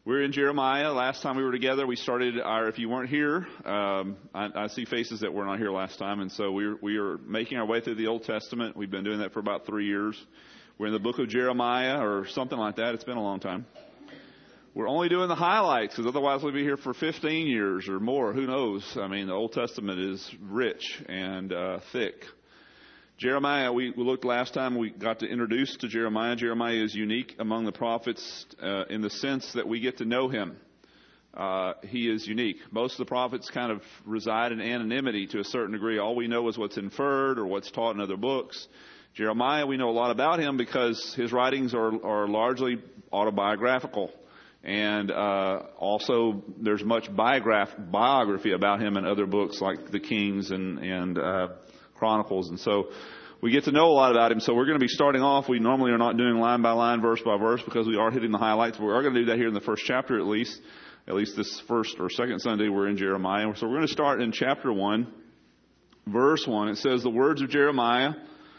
We're in Jeremiah. Last time we were together, we started our, if you weren't here, I see faces that were not here last time, and so we are making our way through the Old Testament. We've been doing that for about 3 years. We're in the book of Jeremiah, or something like that. It's been a long time. We're only doing the highlights, because otherwise we'll be here for 15 years or more. Who knows? I mean, the Old Testament is rich and thick. Jeremiah, we looked last time, we got to introduce to Jeremiah. Jeremiah is unique among the prophets in the sense that we get to know him. He is unique. Most of the prophets kind of reside in anonymity to a certain degree. All we know is what's inferred or what's taught in other books. Jeremiah, we know a lot about him because his writings are largely autobiographical. And also there's much biography about him in other books like the Kings and Chronicles, and so we get to know a lot about him. So we're going to be starting off. We normally are not doing line by line, verse by verse, because we are hitting the highlights. We are going to do that here in the first chapter at least this first or second Sunday we're in Jeremiah. So we're going to start in chapter 1, verse 1. It says, the words of Jeremiah,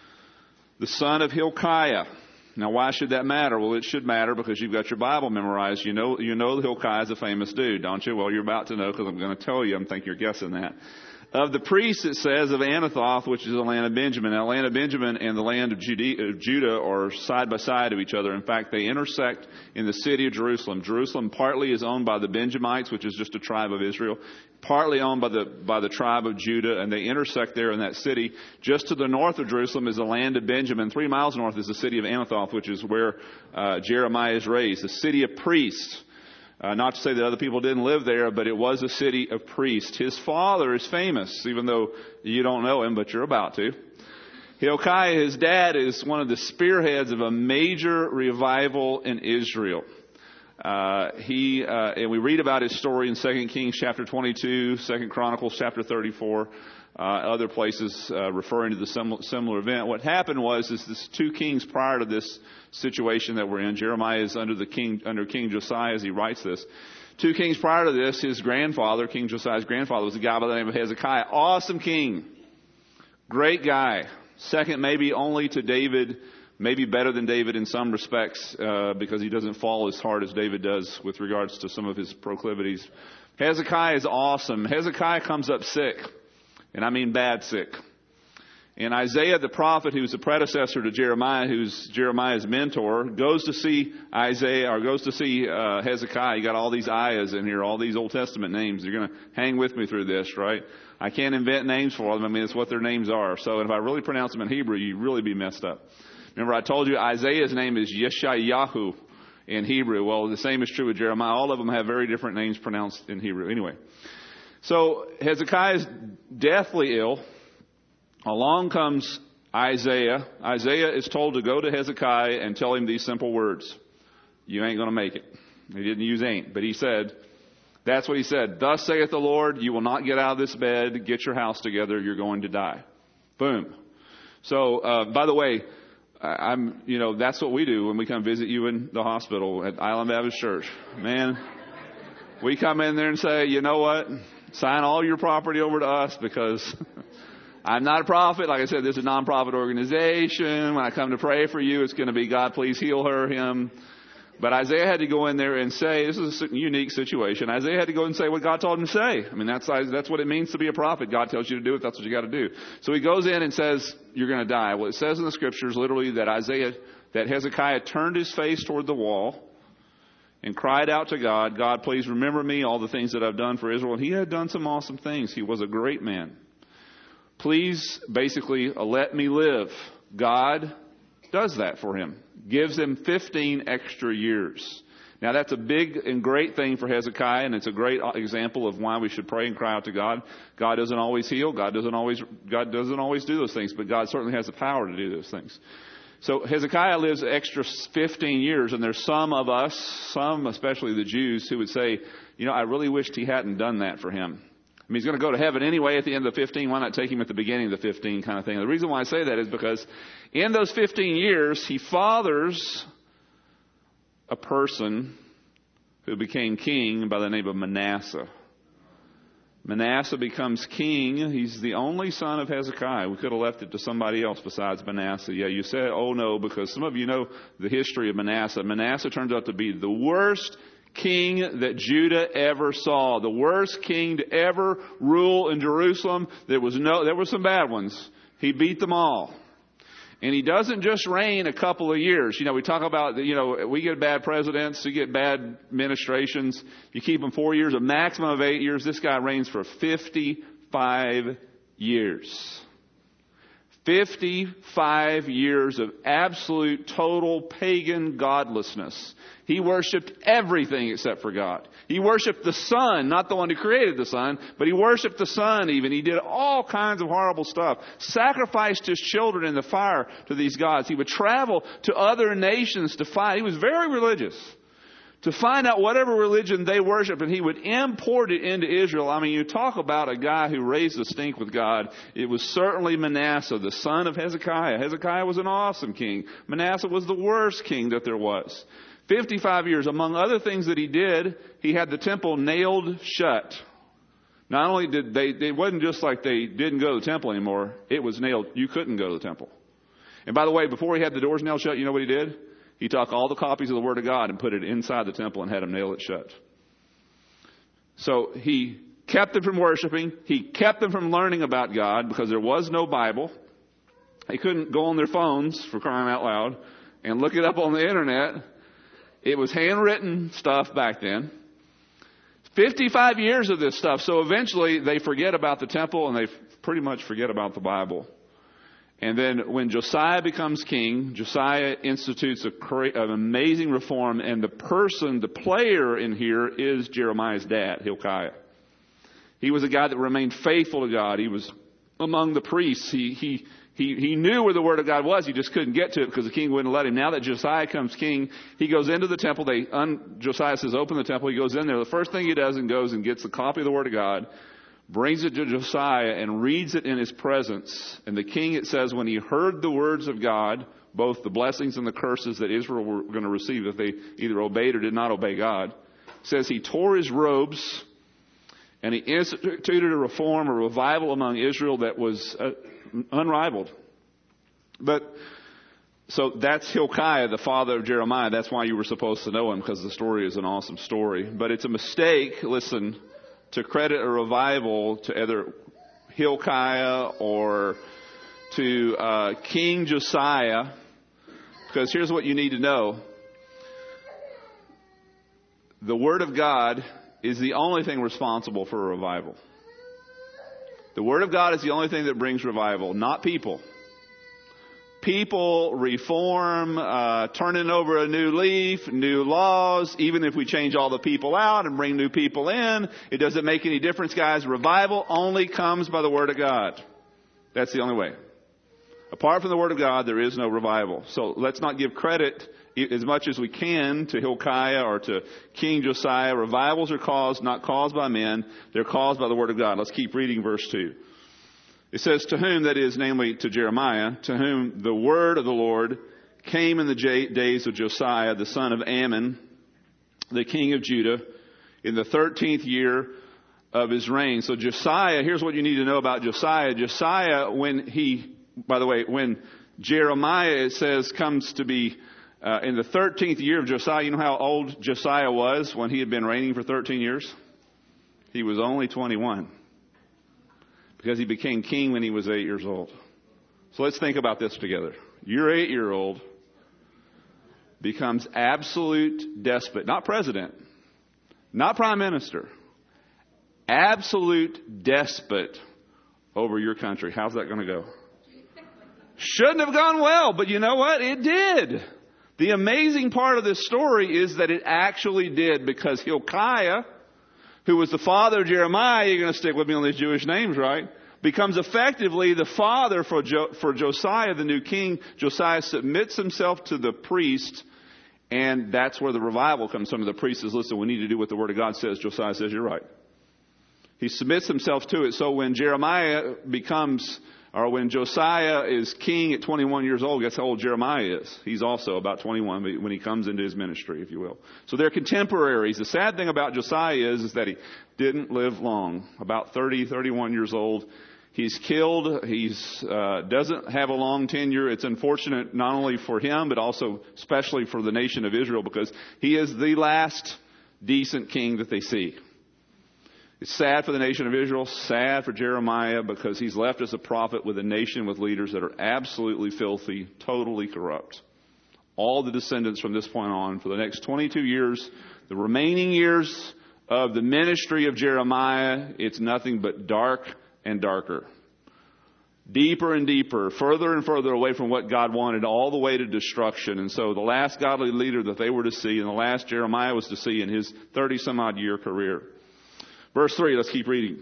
the son of Hilkiah. Now, why should that matter? Well, it should matter because you've got your Bible memorized. You know Hilkiah is a famous dude, don't you? Well, you're about to know because I'm going to tell you. I think you're guessing that. Of the priests, it says, of Anathoth, which is the land of Benjamin. Now, the land of Benjamin and the land of Judah are side by side of each other. In fact, they intersect in the city of Jerusalem. Jerusalem partly is owned by the Benjamites, which is just a tribe of Israel, partly owned by the tribe of Judah, and they intersect there in that city. Just to the north of Jerusalem is the land of Benjamin. 3 miles north is the city of Anathoth, which is where Jeremiah is raised, the city of priests. Not to say that other people didn't live there, but it was a city of priests. His father is famous, even though you don't know him, but you're about to. Hilkiah, his dad, is one of the spearheads of a major revival in Israel. And we read about his story in 2 Kings chapter 22, 2 Chronicles chapter 34, other places referring to the similar event. What happened was this 2 kings prior to this situation that we're in. Jeremiah is under King Josiah as he writes this. 2 kings prior to this, his grandfather, King Josiah's grandfather, was a guy by the name of Hezekiah. Awesome king. Great guy. Second maybe only to David. Maybe better than David in some respects because he doesn't fall as hard as David does with regards to some of his proclivities. Hezekiah is awesome. Hezekiah comes up sick. And I mean bad sick. And Isaiah the prophet, who's the predecessor to Jeremiah, who's Jeremiah's mentor, goes to see Hezekiah. You got all these ayahs in here, all these Old Testament names. You're going to hang with me through this, right? I can't invent names for them. I mean, it's what their names are. So if I really pronounce them in Hebrew, you'd really be messed up. Remember, I told you Isaiah's name is Yeshayahu in Hebrew. Well, the same is true with Jeremiah. All of them have very different names pronounced in Hebrew. Anyway. So Hezekiah is deathly ill. Along comes Isaiah. Isaiah is told to go to Hezekiah and tell him these simple words. You ain't going to make it. He didn't use ain't, but he said, that's what he said. Thus saith the Lord, you will not get out of this bed. Get your house together. You're going to die. Boom. So, by the way, that's what we do when we come visit you in the hospital at Island Baptist Church. Man, we come in there and say, you know what? Sign all your property over to us because I'm not a prophet. Like I said, this is a nonprofit organization. When I come to pray for you, it's going to be God, please heal him. But Isaiah had to go in there and say, this is a unique situation. Isaiah had to go and say what God told him to say. I mean, that's what it means to be a prophet. God tells you to do it. That's what you got to do. So he goes in and says, you're going to die. Well, it says in the scriptures literally that Hezekiah turned his face toward the wall and cried out to God, God, please remember me, all the things that I've done for Israel. And he had done some awesome things. He was a great man. Please, basically, let me live. God does that for him. Gives him 15 extra years. Now, that's a big and great thing for Hezekiah, and it's a great example of why we should pray and cry out to God. God doesn't always heal. God doesn't always do those things, but God certainly has the power to do those things. So Hezekiah lives an extra 15 years, and there's some of us, especially the Jews, who would say, I really wished he hadn't done that for him. I mean, he's going to go to heaven anyway at the end of the 15. Why not take him at the beginning of the 15 kind of thing? The reason why I say that is because in those 15 years, he fathers a person who became king by the name of Manasseh. Manasseh becomes king. He's the only son of Hezekiah. We could have left it to somebody else besides Manasseh. Yeah, you said, oh no, because some of you know the history of Manasseh. Manasseh turns out to be the worst king that Judah ever saw. The worst king to ever rule in Jerusalem. There were some bad ones. He beat them all. And he doesn't just reign a couple of years. We talk about, we get bad presidents, we get bad administrations. You keep them 4 years, a maximum of 8 years. This guy reigns for 55 years. 55 years of absolute, total pagan godlessness. He worshipped everything except for God. He worshipped the sun, not the one who created the sun, but he worshipped the sun even. He did all kinds of horrible stuff. Sacrificed his children in the fire to these gods. He would travel to other nations to find. He was very religious. To find out whatever religion they worship, and he would import it into Israel. I mean, you talk about a guy who raised the stink with God. It was certainly Manasseh, the son of Hezekiah. Hezekiah was an awesome king. Manasseh was the worst king that there was. 55 years. Among other things that he did, he had the temple nailed shut. Not only did it wasn't just like they didn't go to the temple anymore. It was nailed. You couldn't go to the temple. And by the way, before he had the doors nailed shut, you know what he did? He took all the copies of the Word of God and put it inside the temple and had them nail it shut. So he kept them from worshiping. He kept them from learning about God because there was no Bible. They couldn't go on their phones, for crying out loud, and look it up on the internet. It was handwritten stuff back then. 55 years of this stuff. So eventually they forget about the temple and they pretty much forget about the Bible. And then when Josiah becomes king, Josiah institutes an amazing reform. And the player in here is Jeremiah's dad, Hilkiah. He was a guy that remained faithful to God. He was among the priests. He knew where the Word of God was. He just couldn't get to it because the king wouldn't let him. Now that Josiah comes king, he goes into the temple. Josiah says, open the temple. He goes in there. The first thing he does and goes and gets a copy of the Word of God, brings it to Josiah and reads it in his presence. And the king, it says, when he heard the words of God, both the blessings and the curses that Israel were going to receive if they either obeyed or did not obey God, says he tore his robes and he instituted a reform, a revival among Israel that was unrivaled. So that's Hilkiah, the father of Jeremiah. That's why you were supposed to know him, because the story is an awesome story. But it's a mistake, listen, to credit a revival to either Hilkiah or to King Josiah, because here's what you need to know. The Word of God is the only thing responsible for a revival. The Word of God is the only thing that brings revival, not people. People reform, turning over a new leaf, new laws. Even if we change all the people out and bring new people in, it doesn't make any difference, guys. Revival only comes by the Word of God. That's the only way. Apart from the Word of God, there is no revival. So let's not give credit as much as we can to Hilkiah or to King Josiah. Revivals are not caused by men. They're caused by the Word of God. Let's keep reading verse 2. It says, to whom, that is, namely to Jeremiah, to whom the word of the Lord came in the days of Josiah, the son of Ammon, the king of Judah, in the 13th year of his reign. So Josiah, here's what you need to know about Josiah. Josiah, when Jeremiah, it says, comes to be in the 13th year of Josiah, you know how old Josiah was when he had been reigning for 13 years? He was only 21. Because he became king when he was 8 years old. So let's think about this together. Your 8-year-old becomes absolute despot, not president, not prime minister, absolute despot over your country. How's that going to go? Shouldn't have gone well, but you know what? It did. The amazing part of this story is that it actually did, because Hilkiah, who was the father of Jeremiah, you're going to stick with me on these Jewish names, right? Becomes effectively the father for Josiah, the new king. Josiah submits himself to the priest, and that's where the revival comes from. The priest says, listen, we need to do what the Word of God says. Josiah says, you're right. He submits himself to it. So when when Josiah is king at 21 years old, guess how old Jeremiah is? He's also about 21 when he comes into his ministry, if you will. So they're contemporaries. The sad thing about Josiah is that he didn't live long. About 31 years old. He's killed. He's doesn't have a long tenure. It's unfortunate not only for him, but also especially for the nation of Israel, because he is the last decent king that they see. It's sad for the nation of Israel, sad for Jeremiah, because he's left as a prophet with a nation with leaders that are absolutely filthy, totally corrupt. All the descendants from this point on, for the next 22 years, the remaining years of the ministry of Jeremiah, it's nothing but dark and darker. Deeper and deeper, further and further away from what God wanted, all the way to destruction. And so the last godly leader that they were to see, and the last Jeremiah was to see in his 30-some-odd year career. Verse 3, let's keep reading.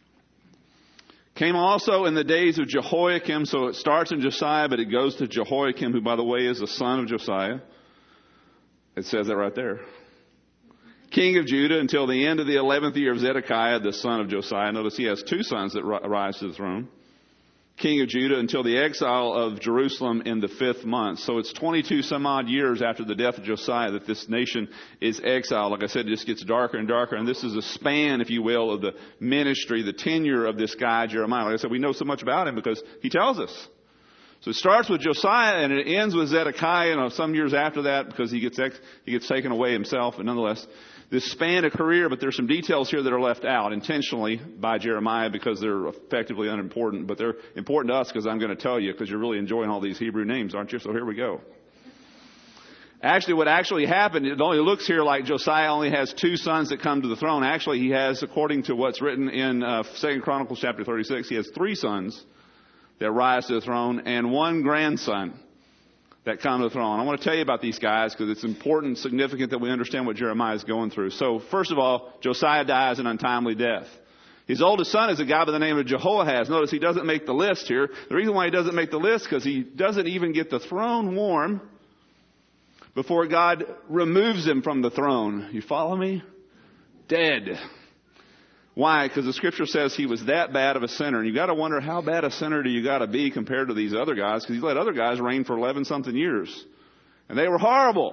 Came also in the days of Jehoiakim, so it starts in Josiah, but it goes to Jehoiakim, who, by the way, is the son of Josiah. It says that right there. King of Judah, until the end of the 11th year of Zedekiah, the son of Josiah. Notice he has two sons that rise to the throne. King of Judah, until the exile of Jerusalem in the 5th month. So it's 22 some odd years after the death of Josiah that this nation is exiled. Like I said, it just gets darker and darker. And this is a span, if you will, of the ministry, the tenure of this guy, Jeremiah. Like I said, we know so much about him because he tells us. So it starts with Josiah and it ends with Zedekiah, some years after that, because he gets taken away himself. But nonetheless, this span of career, but there's some details here that are left out intentionally by Jeremiah because they're effectively unimportant. But they're important to us because I'm going to tell you, because you're really enjoying all these Hebrew names, aren't you? So here we go. Actually, what actually happened, it only looks here like Josiah only has two sons that come to the throne. Actually, he has, according to what's written in 2 Chronicles chapter 36, he has 3 sons that rise to the throne and 1 grandson that come to the throne. I want to tell you about these guys because it's important, significant that we understand what Jeremiah is going through. So, first of all, Josiah dies an untimely death. His oldest son is a guy by the name of Jehoahaz. Notice he doesn't make the list here. The reason why he doesn't make the list is because he doesn't even get the throne warm before God removes him from the throne. You follow me? Dead. Why? Because the scripture says he was that bad of a sinner. And you got to wonder, how bad a sinner do you got to be compared to these other guys? Because he let other guys reign for 11-something years. And they were horrible.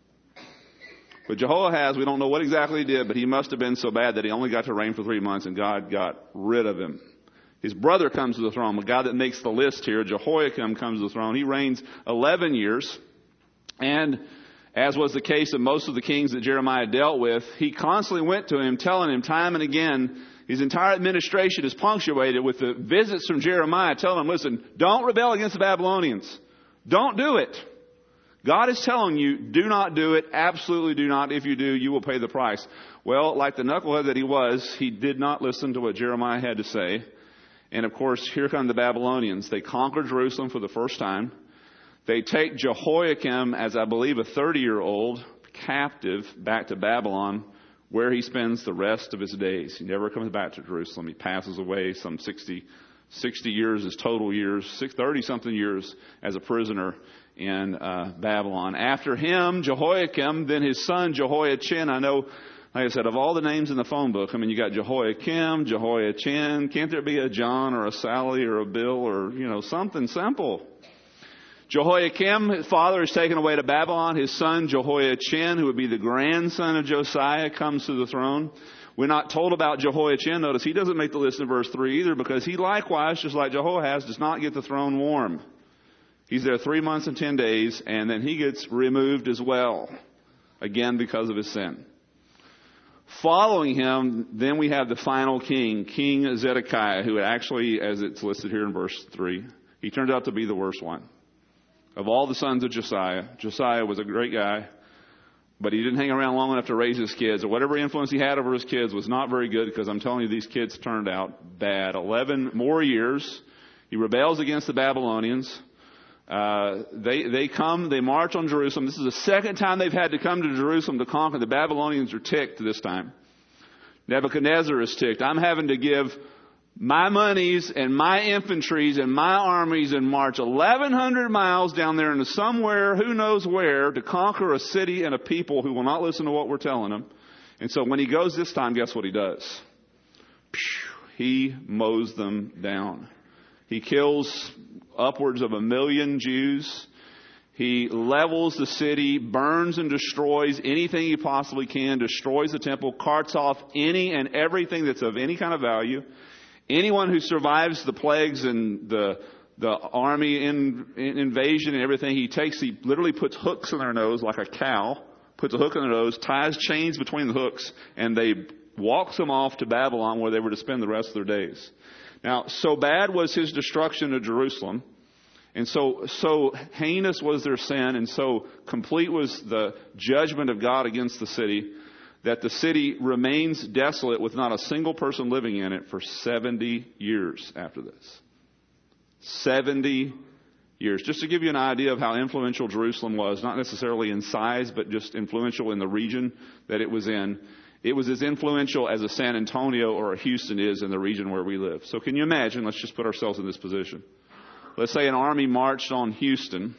But Jehoahaz, we don't know what exactly he did, but he must have been so bad that he only got to reign for 3 months and God got rid of him. His brother comes to the throne. The guy that makes the list here, Jehoiakim, comes to the throne. He reigns 11 years. And as was the case of most of the kings that Jeremiah dealt with, he constantly went to him, telling him time and again, his entire administration is punctuated with the visits from Jeremiah, telling him, listen, don't rebel against the Babylonians. Don't do it. God is telling you, do not do it. Absolutely do not. If you do, you will pay the price. Well, like the knucklehead that he was, he did not listen to what Jeremiah had to say. And of course, here come the Babylonians. They conquer Jerusalem for the first time. They take Jehoiakim, as I believe a 30-year-old, captive back to Babylon, where he spends the rest of his days. He never comes back to Jerusalem. He passes away some 60 years, his total years, 30-something years as a prisoner in Babylon. After him, Jehoiakim, then his son Jehoiachin. I know, like I said, of all the names in the phone book, I mean, you got Jehoiakim, Jehoiachin. Can't there be a John or a Sally or a Bill or, something simple? Jehoiakim, his father, is taken away to Babylon. His son, Jehoiachin, who would be the grandson of Josiah, comes to the throne. We're not told about Jehoiachin. Notice he doesn't make the list in verse 3 either, because he likewise, just like Jehoahaz, does not get the throne warm. He's there 3 months and 10 days, and then he gets removed as well. Again, because of his sin. Following him, then we have the final king, King Zedekiah, who actually, as it's listed here in verse 3, he turned out to be the worst one. Of all the sons of Josiah, Josiah was a great guy, but he didn't hang around long enough to raise his kids. Or whatever influence he had over his kids was not very good, because I'm telling you, these kids turned out bad. 11 more years. He rebels against the Babylonians. They march on Jerusalem. This is the second time they've had to come to Jerusalem to conquer. The Babylonians are ticked this time. Nebuchadnezzar is ticked. I'm having to give my monies and my infantries and my armies and march 1,100 miles down there into somewhere, who knows where, to conquer a city and a people who will not listen to what we're telling them. And so when he goes this time, guess what he does? He mows them down. He kills upwards of 1 million Jews. He levels the city, burns and destroys anything he possibly can, destroys the temple, carts off any and everything that's of any kind of value. Anyone who survives the plagues and the invasion and everything, he literally puts hooks in their nose like a cow, puts a hook in their nose, ties chains between the hooks, and they walks them off to Babylon where they were to spend the rest of their days. Now, so bad was his destruction of Jerusalem, and so heinous was their sin, and so complete was the judgment of God against the city, that the city remains desolate with not a single person living in it for 70 years after this. 70 years. Just to give you an idea of how influential Jerusalem was, not necessarily in size, but just influential in the region that it was in. It was as influential as a San Antonio or a Houston is in the region where we live. So can you imagine, let's just put ourselves in this position. Let's say an army marched on Houston.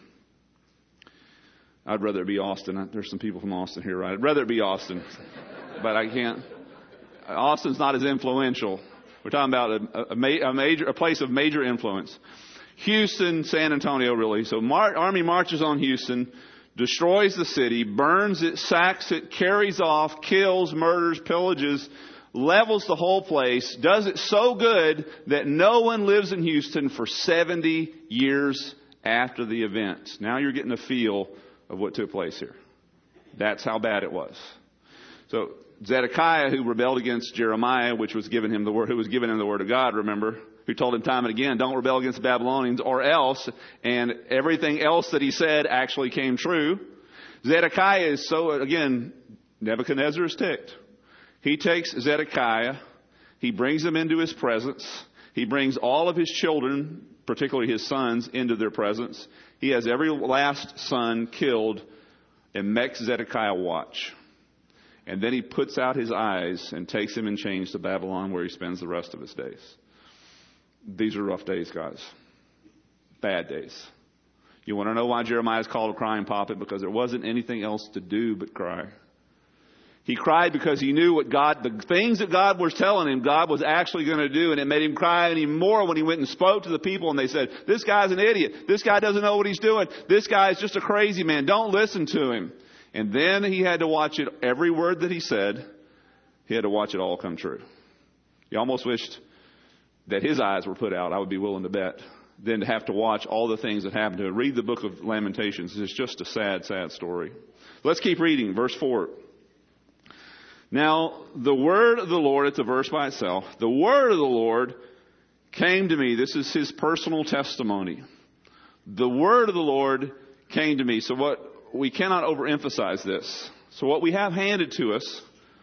I'd rather it be Austin. There's some people from Austin here, right? I'd rather it be Austin, but I can't. Austin's not as influential. We're talking about a place of major influence. Houston, San Antonio, really. So army marches on Houston, destroys the city, burns it, sacks it, carries off, kills, murders, pillages, levels the whole place, does it so good that no one lives in Houston for 70 years after the event. Now you're getting a feel of what took place here. That's how bad it was. So Zedekiah, who rebelled against Jeremiah, which was given him the word, who was given him the word of God, remember, who told him time and again, don't rebel against the Babylonians or else, and everything else that he said actually came true. Zedekiah is so, again, Nebuchadnezzar is ticked. He takes Zedekiah, he brings him into his presence, he brings all of his children, particularly his sons, into their presence. He has every last son killed and makes Zedekiah watch. And then he puts out his eyes and takes him in chains to Babylon, where he spends the rest of his days. These are rough days, guys. Bad days. You want to know why Jeremiah is called a crying prophet? Because there wasn't anything else to do but cry. He cried because he knew the things that God was telling him, God was actually going to do. And it made him cry any more when he went and spoke to the people and they said, this guy's an idiot. This guy doesn't know what he's doing. This guy is just a crazy man. Don't listen to him. And then he had to watch it, every word that he said, he had to watch it all come true. He almost wished that his eyes were put out, I would be willing to bet, than to have to watch all the things that happened to him. Read the book of Lamentations. It's just a sad, sad story. Let's keep reading. Verse 4. Now, the word of the Lord, it's a verse by itself. The word of the Lord came to me. This is his personal testimony. The word of the Lord came to me. So we cannot overemphasize this. So what we have handed to us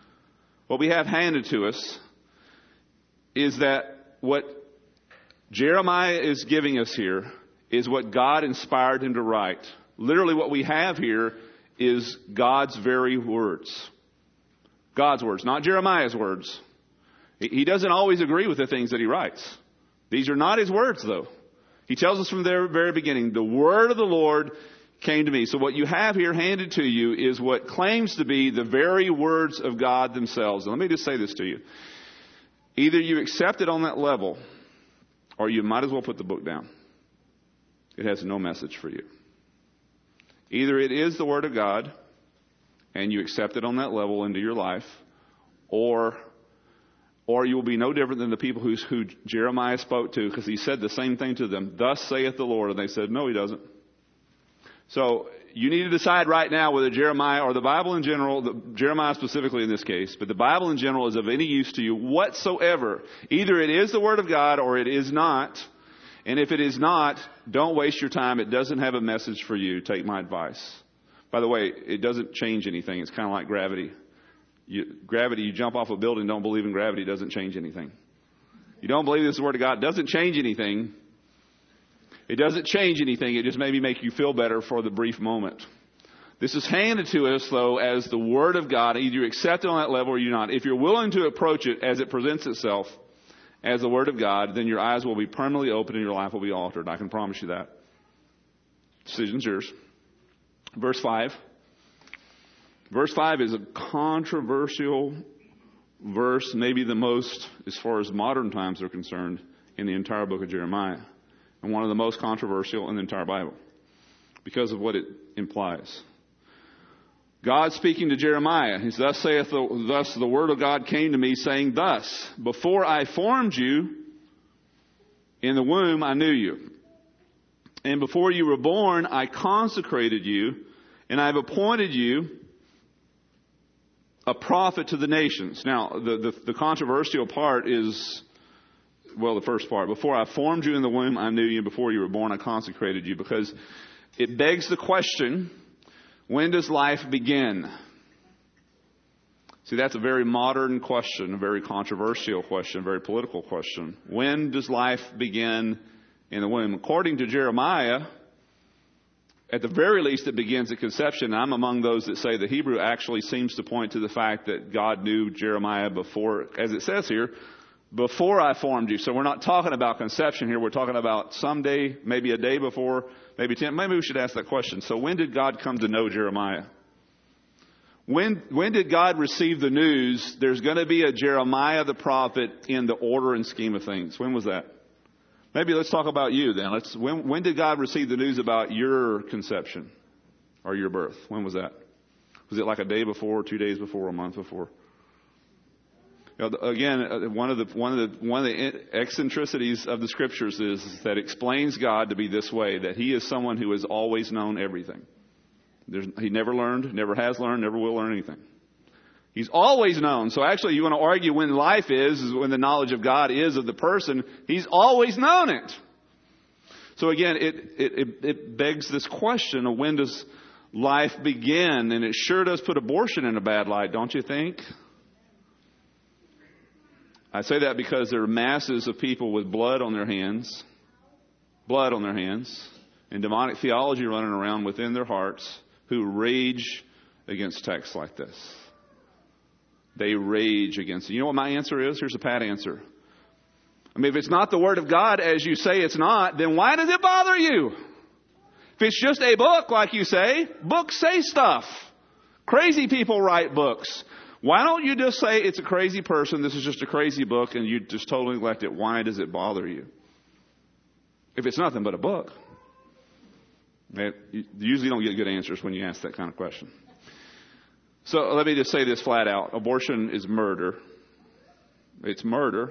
is that what Jeremiah is giving us here is what God inspired him to write. Literally what we have here is God's very words. God's words, not Jeremiah's words. He doesn't always agree with the things that he writes. These are not his words, though. He tells us from the very beginning, the word of the Lord came to me. So what you have here handed to you is what claims to be the very words of God themselves. And let me just say this to you. Either you accept it on that level, or you might as well put the book down. It has no message for you. Either it is the Word of God, and you accept it on that level into your life, or you will be no different than the people who Jeremiah spoke to, because he said the same thing to them. Thus saith the Lord. And they said, no, he doesn't. So you need to decide right now whether Jeremiah or the Bible in general, Jeremiah specifically in this case, but the Bible in general is of any use to you whatsoever. Either it is the Word of God or it is not. And if it is not, don't waste your time. It doesn't have a message for you. Take my advice. By the way, it doesn't change anything. It's kind of like gravity. You jump off a building, don't believe in gravity, it doesn't change anything. You don't believe this is the Word of God, it doesn't change anything. It doesn't change anything. It just maybe make you feel better for the brief moment. This is handed to us, though, as the Word of God. Either you accept it on that level or you not. If you're willing to approach it as it presents itself as the Word of God, then your eyes will be permanently open and your life will be altered. I can promise you that. Decision's yours. Verse 5. Verse 5 is a controversial verse, maybe the most, as far as modern times are concerned, in the entire book of Jeremiah. And one of the most controversial in the entire Bible because of what it implies. God speaking to Jeremiah, he says, thus the word of God came to me saying thus, before I formed you in the womb, I knew you. And before you were born, I consecrated you, and I have appointed you a prophet to the nations. Now, the controversial part is, well, the first part. Before I formed you in the womb, I knew you. Before you were born, I consecrated you. Because it begs the question, when does life begin? See, that's a very modern question, a very controversial question, a very political question. When does life begin in the womb? According to Jeremiah, at the very least, it begins at conception. I'm among those that say the Hebrew actually seems to point to the fact that God knew Jeremiah before, as it says here, before I formed you. So we're not talking about conception here. We're talking about someday, maybe a day before, maybe 10. Maybe we should ask that question. So when did God come to know Jeremiah? When did God receive the news there's going to be a Jeremiah the prophet in the order and scheme of things? When was that? Maybe let's talk about you then. When did God receive the news about your conception or your birth? When was that? Was it like a day before, 2 days before, a month before? You know, again, one of the eccentricities of the Scriptures is that explains God to be this way, that He is someone who has always known everything. He never learned, never has learned, never will learn anything. He's always known. So actually, you want to argue when life is when the knowledge of God is of the person. He's always known it. So again, it begs this question of when does life begin? And it sure does put abortion in a bad light, don't you think? I say that because there are masses of people with blood on their hands, and demonic theology running around within their hearts, who rage against texts like this. They rage against it. You know what my answer is? Here's a pat answer. I mean, if it's not the Word of God as you say it's not, then why does it bother you? If it's just a book, like you say, books say stuff. Crazy people write books. Why don't you just say it's a crazy person, this is just a crazy book, and you just totally neglect it? Why does it bother you? If it's nothing but a book. You usually don't get good answers when you ask that kind of question. So let me just say this flat out. Abortion is murder. It's murder.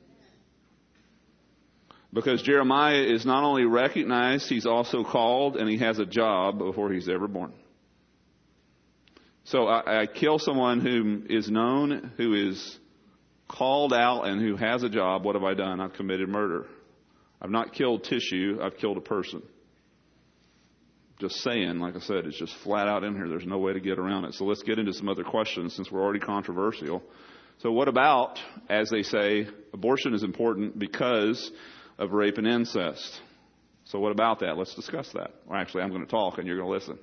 Because Jeremiah is not only recognized, he's also called, and he has a job before he's ever born. So I kill someone who is known, who is called out, and who has a job. What have I done? I've committed murder. I've not killed tissue. I've killed a person. Just saying, like I said, it's just flat out in here. There's no way to get around it. So let's get into some other questions since we're already controversial. So what about, as they say, abortion is important because of rape and incest? So what about that? Let's discuss that. Or actually, I'm going to talk and you're going to listen.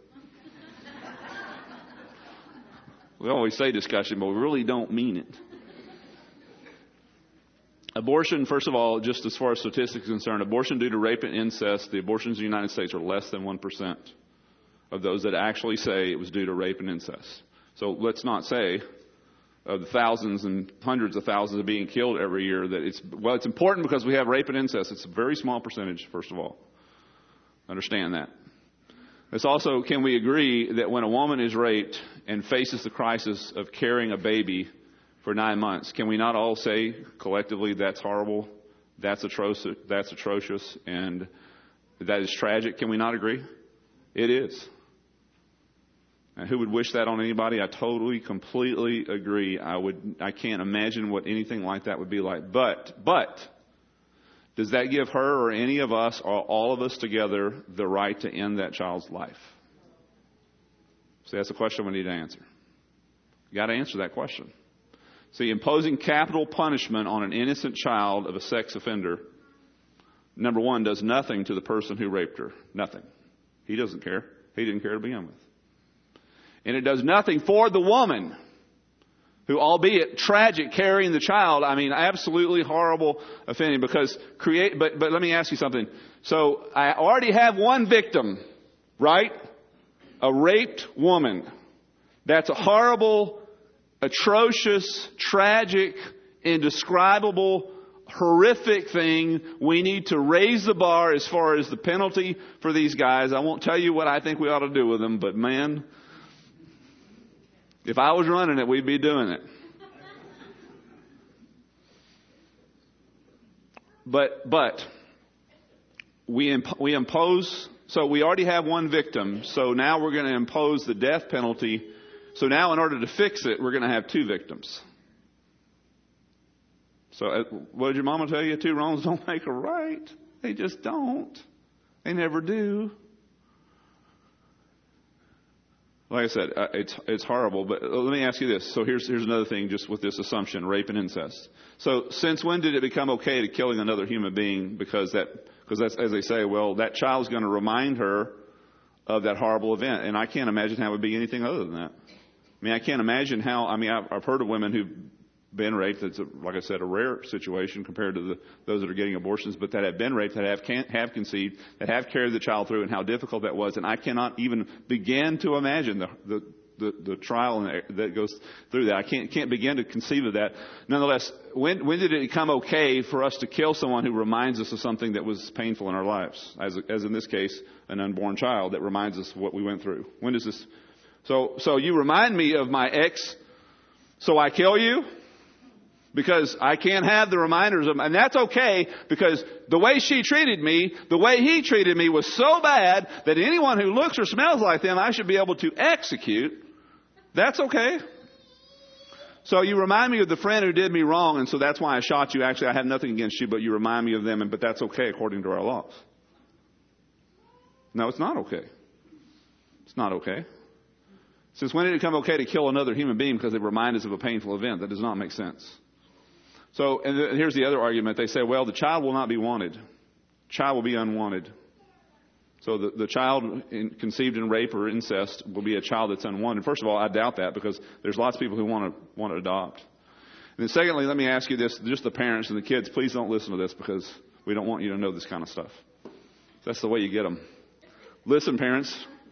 We always say discussion, but we really don't mean it. Abortion, first of all, just as far as statistics are concerned, abortion due to rape and incest, the abortions in the United States are less than 1% of those that actually say it was due to rape and incest. So let's not say of the thousands and hundreds of thousands of being killed every year that it's important because we have rape and incest. It's a very small percentage, first of all. Understand that. It's also, can we agree that when a woman is raped and faces the crisis of carrying a baby for 9 months, can we not all say collectively that's horrible, that's atrocious, and that is tragic? Can we not agree? It is. And who would wish that on anybody? I totally, completely agree. I can't imagine what anything like that would be like. But does that give her or any of us or all of us together the right to end that child's life? See, that's a question we need to answer. You got to answer that question. See, imposing capital punishment on an innocent child of a sex offender, number one, does nothing to the person who raped her. Nothing. He doesn't care. He didn't care to begin with. And it does nothing for the woman who, albeit tragic, carrying the child. I mean, absolutely horrible offending because but let me ask you something. So I already have one victim, right? A raped woman. That's a horrible, atrocious, tragic, indescribable, horrific thing. We need to raise the bar as far as the penalty for these guys. I won't tell you what I think we ought to do with them, but man, if I was running it, we'd be doing it. But we impose, so we already have one victim, so now we're going to impose the death penalty now in order to fix it, we're going to have 2 victims. So what did your mama tell you? 2 wrongs don't make a right. They just don't. They never do. Like I said, it's horrible. But let me ask you this. So here's another thing just with this assumption, rape and incest. So since when did it become okay to killing another human being? Because that's, as they say, well, that child's going to remind her of that horrible event. And I can't imagine how it would be anything other than that. I mean, I can't imagine how, I've heard of women who've been raped. It's, like I said, a rare situation compared to those that are getting abortions, but that have been raped, that have conceived, that have carried the child through, and how difficult that was. And I cannot even begin to imagine the trial that goes through that. I can't begin to conceive of that. Nonetheless, when did it become okay for us to kill someone who reminds us of something that was painful in our lives? As in this case, an unborn child that reminds us of what we went through. When does this? So you remind me of my ex, so I kill you? Because I can't have the reminders of, and that's okay, because the way she treated me, the way he treated me was so bad that anyone who looks or smells like them, I should be able to execute. That's okay. So you remind me of the friend who did me wrong, and so that's why I shot you. Actually, I have nothing against you, but you remind me of them, but that's okay according to our laws. No, it's not okay. It's not okay. Since when did it become okay to kill another human being because they remind us of a painful event? That does not make sense. So, and here's the other argument. They say, well, the child will not be wanted. Child will be unwanted. So the child conceived in rape or incest will be a child that's unwanted. First of all, I doubt that, because there's lots of people who want to adopt. And then secondly, let me ask you this, just the parents and the kids, please don't listen to this, because we don't want you to know this kind of stuff. That's the way you get them. Listen, parents.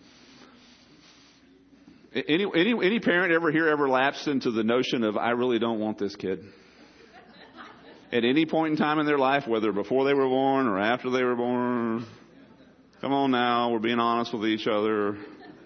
Any parent ever lapsed into the notion of, I really don't want this kid? At any point in time in their life, whether before they were born or after they were born. Come on now, we're being honest with each other.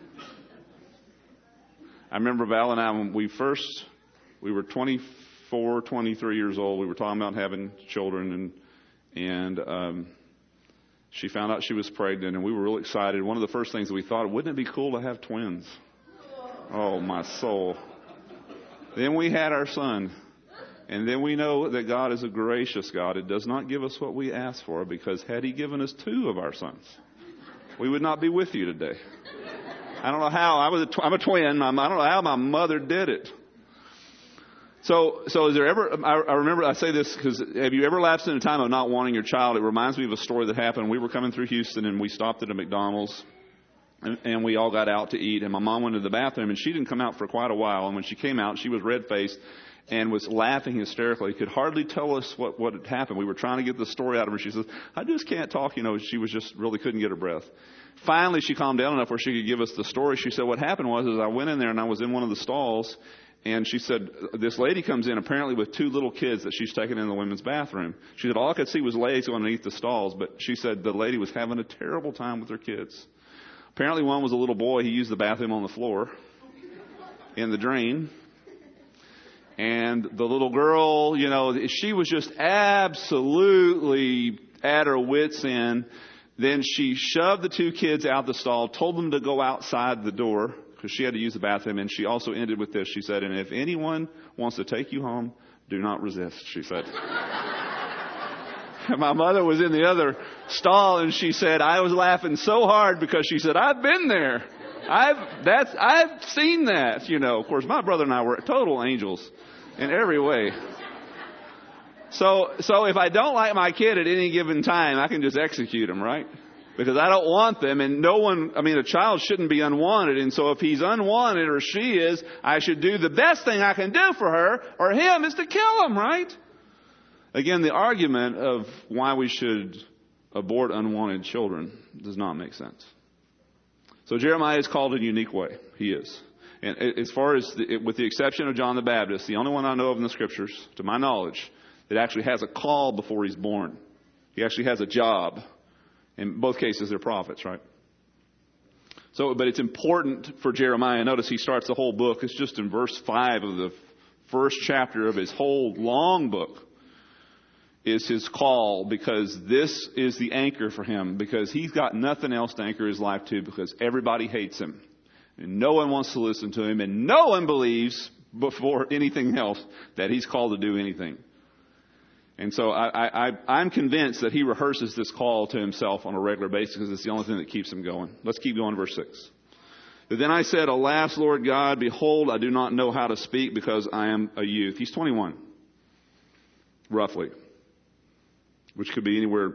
I remember Val and I, when we were 24, 23 years old, we were talking about having children, and she found out she was pregnant, and we were really excited. One of the first things that we thought, wouldn't it be cool to have twins? Oh, my soul. Then we had our son. And then we know that God is a gracious God. It does not give us what we ask for, because had He given us 2 of our sons, we would not be with you today. I don't know how. I'm a twin. I don't know how my mother did it. So is there ever, I remember I say this because have you ever lapsed in a time of not wanting your child? It reminds me of a story that happened. We were coming through Houston and we stopped at a McDonald's. And we all got out to eat, and my mom went to the bathroom, and she didn't come out for quite a while. And when she came out, she was red-faced and was laughing hysterically. Could hardly tell us what had happened. We were trying to get the story out of her. She says, I just can't talk. She was just really couldn't get her breath. Finally, she calmed down enough where she could give us the story. She said, what happened was I went in there, and I was in one of the stalls, and she said, this lady comes in apparently with 2 little kids that she's taken in the women's bathroom. She said, all I could see was legs underneath the stalls, but she said the lady was having a terrible time with her kids. Apparently one was a little boy. He used the bathroom on the floor in the drain. And the little girl, she was just absolutely at her wit's end. Then she shoved the 2 kids out the stall, told them to go outside the door because she had to use the bathroom. And she also ended with this. She said, and if anyone wants to take you home, do not resist, she said. My mother was in the other stall, and she said, I was laughing so hard because she said, I've been there. I've seen that, Of course, my brother and I were total angels in every way. So if I don't like my kid at any given time, I can just execute him, right? Because I don't want them, and a child shouldn't be unwanted. And so if he's unwanted or she is, I should do the best thing I can do for her or him is to kill him, right? Again, the argument of why we should abort unwanted children does not make sense. So Jeremiah is called in a unique way. He is. And as far as, with the exception of John the Baptist, the only one I know of in the Scriptures, to my knowledge, that actually has a call before he's born. He actually has a job. In both cases, they're prophets, right? But it's important for Jeremiah. Notice he starts the whole book. It's just in verse 5 of the first chapter of his whole long book. Is his call, because this is the anchor for him, because he's got nothing else to anchor his life to, because everybody hates him. And no one wants to listen to him. And no one believes before anything else that he's called to do anything. And so I'm convinced that he rehearses this call to himself on a regular basis because it's the only thing that keeps him going. Let's keep going, verse 6. Then I said, Alas, Lord God, behold, I do not know how to speak because I am a youth. He's 21, roughly, which could be anywhere,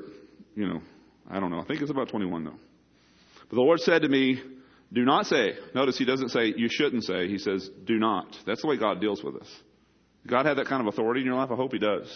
I don't know. I think it's about 21, though. But the Lord said to me, do not say. Notice he doesn't say you shouldn't say. He says, do not. That's the way God deals with us. God have that kind of authority in your life? I hope he does.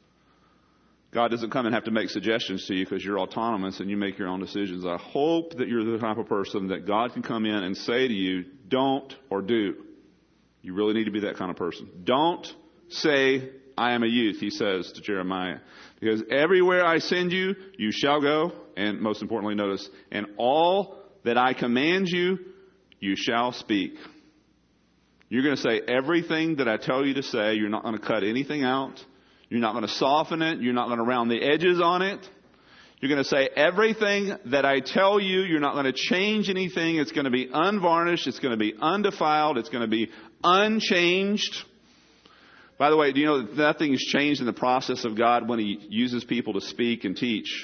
God doesn't come and have to make suggestions to you because you're autonomous and you make your own decisions. I hope that you're the type of person that God can come in and say to you, don't or do. You really need to be that kind of person. Don't say, I am a youth, he says to Jeremiah. Because everywhere I send you, you shall go. And most importantly, notice, and all that I command you, you shall speak. You're going to say everything that I tell you to say. You're not going to cut anything out. You're not going to soften it. You're not going to round the edges on it. You're going to say everything that I tell you. You're not going to change anything. It's going to be unvarnished. It's going to be undefiled. It's going to be unchanged. By the way, do you know that nothing's changed in the process of God when he uses people to speak and teach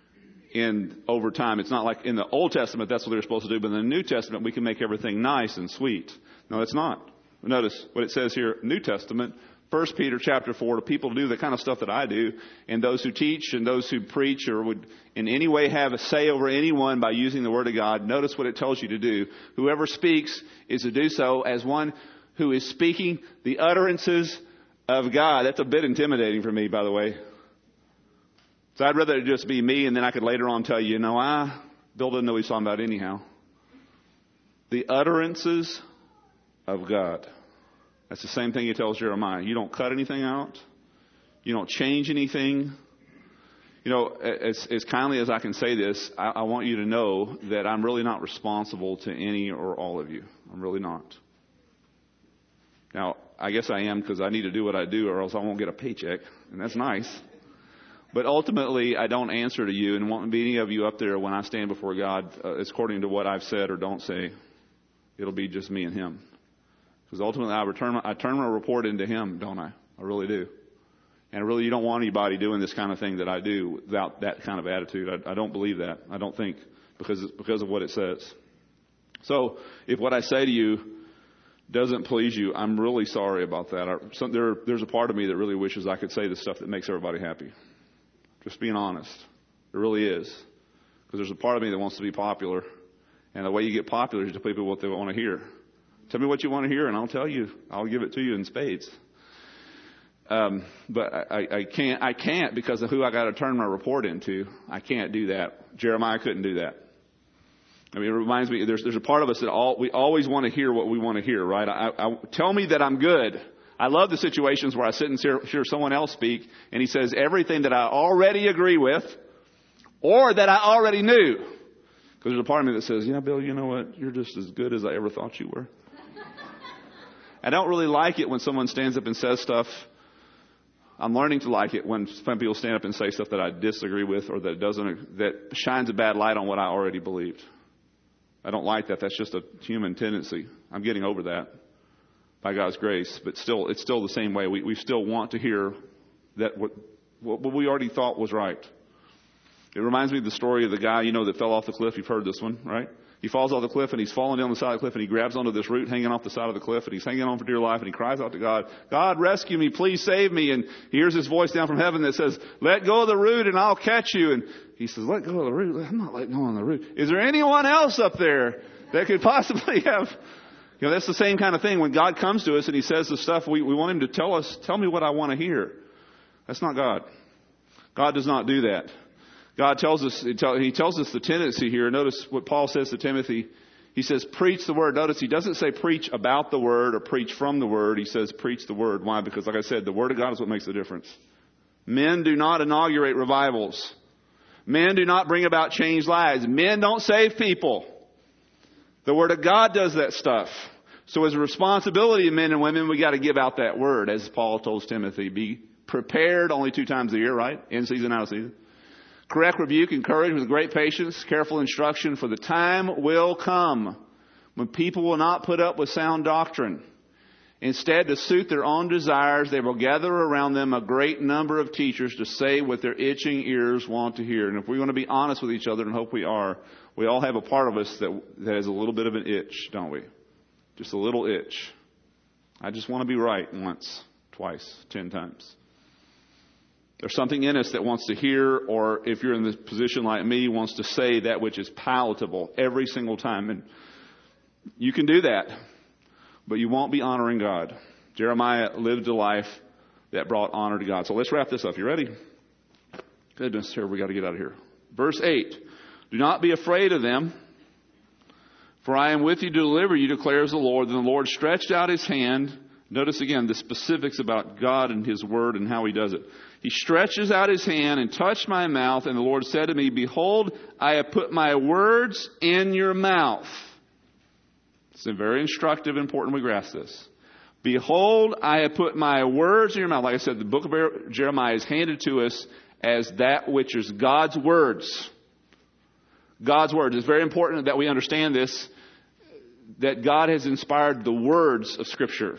over time? It's not like in the Old Testament that's what they're supposed to do, but in the New Testament we can make everything nice and sweet. No, it's not. Notice what it says here, New Testament. 1 Peter chapter 4, to people to do the kind of stuff that I do, and those who teach and those who preach or would in any way have a say over anyone by using the Word of God, notice what it tells you to do. Whoever speaks is to do so as one who is speaking the utterances of God. That's a bit intimidating for me, by the way. So I'd rather it just be me, and then I could later on tell you, Bill doesn't know what he's talking about anyhow. The utterances of God. That's the same thing he tells Jeremiah. You don't cut anything out. You don't change anything. As kindly as I can say this, I want you to know that I'm really not responsible to any or all of you. I'm really not. Now, I guess I am because I need to do what I do or else I won't get a paycheck. And that's nice. But ultimately, I don't answer to you and won't be any of you up there when I stand before God according to what I've said or don't say. It'll be just me and him. Because ultimately, I turn my report into him, don't I? I really do. And really, you don't want anybody doing this kind of thing that I do without that kind of attitude. I don't believe that. I don't think because of what it says. So, if what I say to you doesn't please you, I'm really sorry about that. There's a part of me that really wishes I could say the stuff that makes everybody happy. Just being honest. It really is. Because there's a part of me that wants to be popular. And the way you get popular is to tell people what they want to hear. Tell me what you want to hear and I'll tell you. I'll give it to you in spades. But I can't because of who I got to turn my report into. I can't do that. Jeremiah couldn't do that. I mean, it reminds me, there's a part of us that we always want to hear what we want to hear, right? Tell me that I'm good. I love the situations where I sit and hear someone else speak and he says everything that I already agree with or that I already knew. Because there's a part of me that says, Bill, you know what? You're just as good as I ever thought you were. I don't really like it when someone stands up and says stuff. I'm learning to like it when some people stand up and say stuff that I disagree with or that shines a bad light on what I already believed. I don't like that. That's just a human tendency. I'm getting over that by God's grace. But still, it's still the same way. We still want to hear that what we already thought was right. It reminds me of the story of the guy, that fell off the cliff. You've heard this one, right? He falls off the cliff and he's falling down the side of the cliff and he grabs onto this root hanging off the side of the cliff and he's hanging on for dear life and he cries out to God, God, rescue me, please save me. And he hears this voice down from heaven that says, let go of the root and I'll catch you. And he says, let go of the root? I'm not letting go of the root. Is there anyone else up there that could possibly have... that's the same kind of thing when God comes to us and he says the stuff we want him to tell me what I want to hear. That's not God. God does not do that. God tells us, he tells us the tendency here. Notice what Paul says to Timothy. He says, preach the word. Notice he doesn't say preach about the word or preach from the word. He says preach the word. Why? Because like I said, the word of God is what makes the difference. Men do not inaugurate revivals. Men do not bring about changed lives. Men don't save people. The word of God does that stuff. So as a responsibility of men and women, we got to give out that word. As Paul told Timothy, be prepared only 2 times a year, right? In season, out of season. Correct, rebuke, encourage with great patience, careful instruction, for the time will come When people will not put up with sound doctrine. Instead, to suit their own desires, they will gather around them a great number of teachers to say what their itching ears want to hear. And if we want to be honest with each other, and hope we are, we all have a part of us that has a little bit of an itch, don't we? Just a little itch. I just want to be right once, twice, 10 times. There's something in us that wants to hear, or if you're in the position like me, wants to say that which is palatable every single time. And you can do that, but you won't be honoring God. Jeremiah lived a life that brought honor to God. So let's wrap this up. You ready? Goodness, here, we got to get out of here. Verse 8. Do not be afraid of them, for I am with you to deliver you, declares the Lord. Then the Lord stretched out his hand. Notice again the specifics about God and his word and how he does it. He stretches out his hand and touched my mouth, and the Lord said to me, behold, I have put my words in your mouth. It's very instructive and important we grasp this. Behold, I have put my words in your mouth. Like I said, the book of Jeremiah is handed to us as that which is God's words. God's words. It's very important that we understand this, that God has inspired the words of Scripture.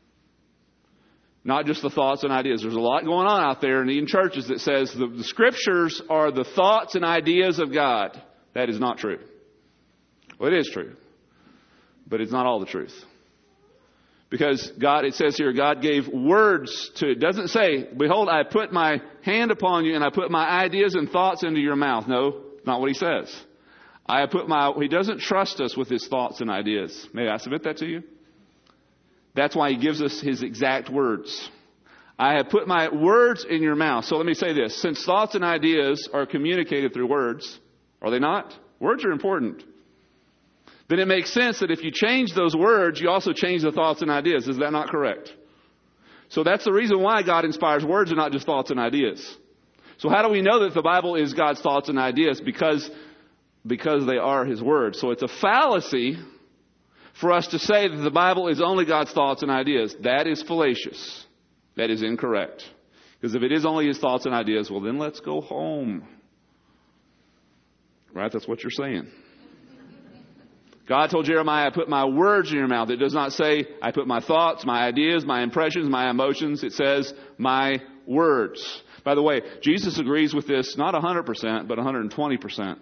Not just the thoughts and ideas. There's a lot going on out there in churches that says the Scriptures are the thoughts and ideas of God. That is not true. Well, it is true. But it's not all the truth. Because God, it says here, God gave words to, it doesn't say, behold, I put my hand upon you and I put my ideas and thoughts into your mouth. No, not what he says. He doesn't trust us with his thoughts and ideas. May I submit that to you? That's why he gives us his exact words. I have put my words in your mouth. So let me say this. Since thoughts and ideas are communicated through words, are they not? Words are important. Then it makes sense that if you change those words, you also change the thoughts and ideas. Is that not correct? So that's the reason why God inspires words and not just thoughts and ideas. So how do we know that the Bible is God's thoughts and ideas? Because they are his words. So it's a fallacy for us to say that the Bible is only God's thoughts and ideas. That is fallacious. That is incorrect. Because if it is only his thoughts and ideas, well then let's go home. Right? That's what you're saying. God told Jeremiah, I put my words in your mouth. It does not say, I put my thoughts, my ideas, my impressions, my emotions. It says, my words. By the way, Jesus agrees with this, not 100%, but 120%.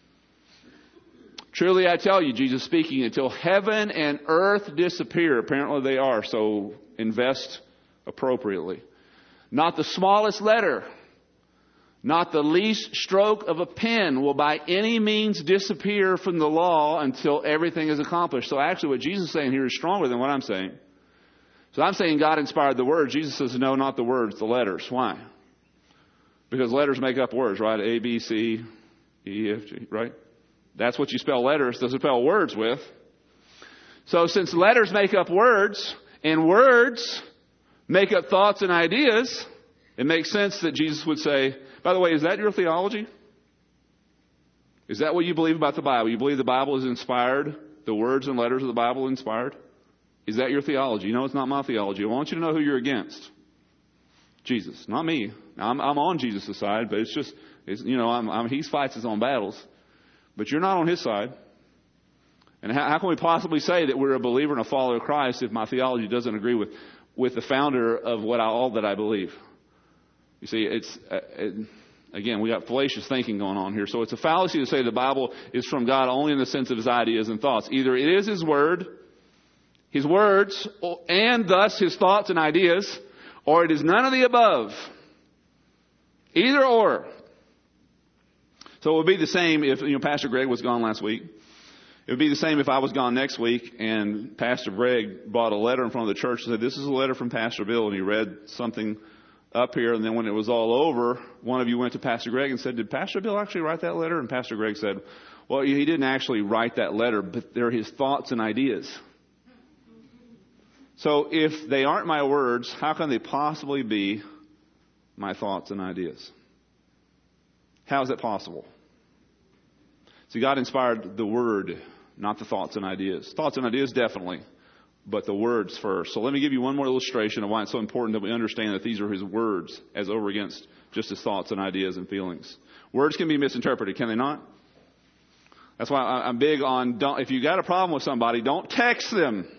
Truly I tell you, Jesus speaking, until heaven and earth disappear. Apparently they are, so invest appropriately. Not the smallest letter, not the least stroke of a pen will by any means disappear from the law until everything is accomplished. So actually what Jesus is saying here is stronger than what I'm saying. So I'm saying God inspired the words. Jesus says, no, not the words, the letters. Why? Because letters make up words, right? A, B, C, E, F, G, right? That's what you spell letters to spell words with. So since letters make up words, and words make up thoughts and ideas, it makes sense that Jesus would say, by the way, is that your theology? Is that what you believe about the Bible? You believe the Bible is inspired? The words and letters of the Bible are inspired? Is that your theology? You know, it's not my theology. I want you to know who you're against. Jesus, not me. Now, I'm on Jesus' side, but he fights his own battles. But you're not on his side. And how can we possibly say that we're a believer and a follower of Christ if my theology doesn't agree with the founder of all that I believe? You see, again, we got fallacious thinking going on here. So it's a fallacy to say the Bible is from God only in the sense of his ideas and thoughts. Either it is his word, his words, and thus his thoughts and ideas, or it is none of the above. Either or. So it would be the same if Pastor Greg was gone last week. It would be the same if I was gone next week and Pastor Greg brought a letter in front of the church and said, this is a letter from Pastor Bill, and he read something up here, and then when it was all over, one of you went to Pastor Greg and said, did Pastor Bill actually write that letter? And Pastor Greg said, well, he didn't actually write that letter, but they're his thoughts and ideas. So if they aren't my words, how can they possibly be my thoughts and ideas? How is that possible? See, God inspired the word, not the thoughts and ideas. Thoughts and ideas, definitely. But the words first. So let me give you one more illustration of why it's so important that we understand that these are his words as over against just his thoughts and ideas and feelings. Words can be misinterpreted, can they not? That's why I'm big on, if you got a problem with somebody, don't text them.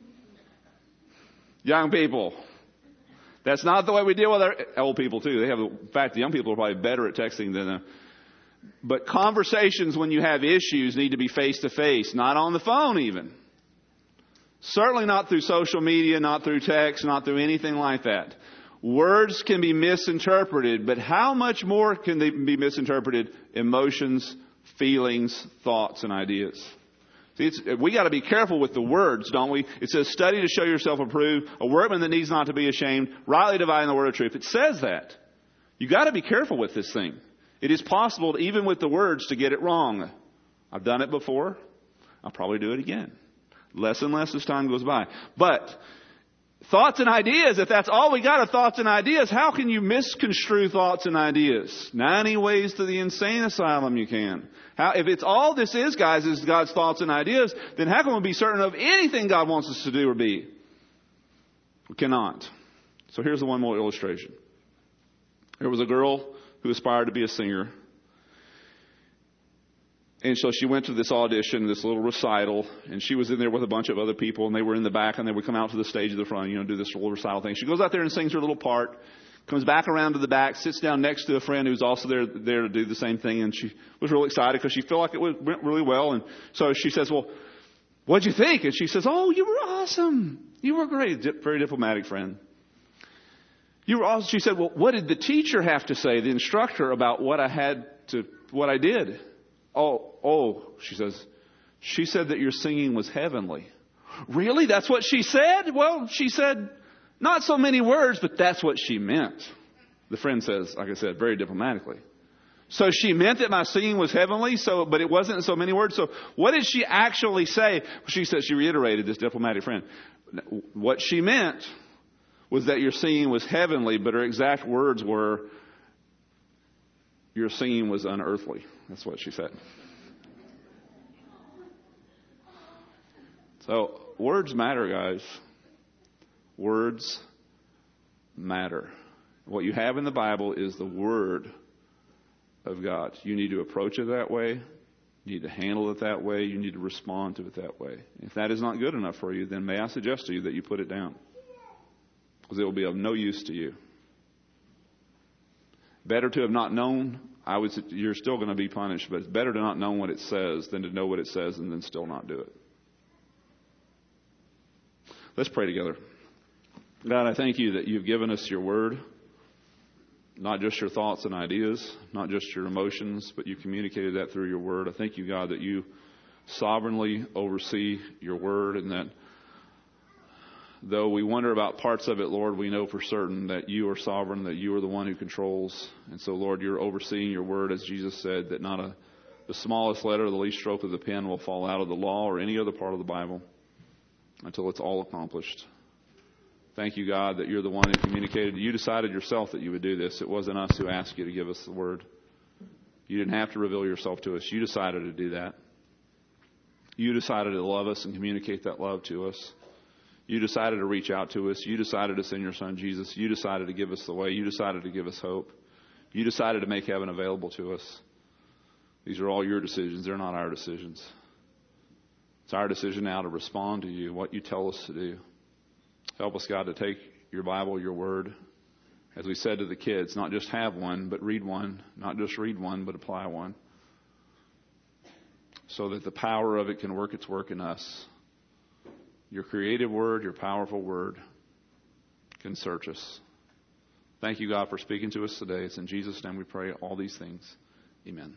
Young people. That's not the way we deal with our old people too. In fact, the young people are probably better at texting than but conversations when you have issues need to be face to face, not on the phone even. Certainly not through social media, not through text, not through anything like that. Words can be misinterpreted, but how much more can they be misinterpreted? Emotions, feelings, thoughts, and ideas. See, we got to be careful with the words, don't we? It says, study to show yourself approved, a workman that needs not to be ashamed, rightly dividing the word of truth. It says that. You got to be careful with this thing. It is possible, even with the words, to get it wrong. I've done it before. I'll probably do it again. Less and less as time goes by. But thoughts and ideas, if that's all we got are thoughts and ideas, how can you misconstrue thoughts and ideas? 90 ways to the insane asylum you can. If it's all this is, guys, is God's thoughts and ideas, then how can we be certain of anything God wants us to do or be? We cannot. So here's the one more illustration. There was a girl who aspired to be a singer. And so she went to this audition, this little recital, and she was in there with a bunch of other people, and they were in the back, and they would come out to the stage at the front, do this little recital thing. She goes out there and sings her little part, comes back around to the back, sits down next to a friend who's also there to do the same thing, and she was real excited because she felt like it went really well. And so she says, well, what'd you think? And she says, oh, you were awesome. You were great. Very diplomatic friend. You were awesome. She said, well, what did the teacher have to say, the instructor, about what I did? Oh, she says, she said that your singing was heavenly. Really? That's what she said? Well, she said, not so many words, but that's what she meant. The friend says, like I said, very diplomatically. So she meant that my singing was heavenly, but it wasn't so many words. So what did she actually say? She said, she reiterated, this diplomatic friend. What she meant was that your singing was heavenly, but her exact words were, your singing was unearthly. That's what she said. So words matter, guys. Words matter. What you have in the Bible is the Word of God. You need to approach it that way. You need to handle it that way. You need to respond to it that way. If that is not good enough for you, then may I suggest to you that you put it down, because it will be of no use to you. Better to have not known. You're still going to be punished, but it's better to not know what it says than to know what it says and then still not do it. Let's pray together. God, I thank you that you've given us your word, not just your thoughts and ideas, not just your emotions, but you communicated that through your word. I thank you, God, that you sovereignly oversee your word, and that though we wonder about parts of it, Lord, we know for certain that you are sovereign, that you are the one who controls. And so, Lord, you're overseeing your word, as Jesus said, that not the smallest letter, the least stroke of the pen will fall out of the law or any other part of the Bible until it's all accomplished. Thank you, God, that you're the one who communicated. You decided yourself that you would do this. It wasn't us who asked you to give us the word. You didn't have to reveal yourself to us. You decided to do that. You decided to love us and communicate that love to us. You decided to reach out to us. You decided to send your son, Jesus. You decided to give us the way. You decided to give us hope. You decided to make heaven available to us. These are all your decisions. They're not our decisions. It's our decision now to respond to you, what you tell us to do. Help us, God, to take your Bible, your word, as we said to the kids, not just have one, but read one. Not just read one, but apply one. So that the power of it can work its work in us. Your creative word, your powerful word can search us. Thank you, God, for speaking to us today. It's in Jesus' name we pray all these things. Amen.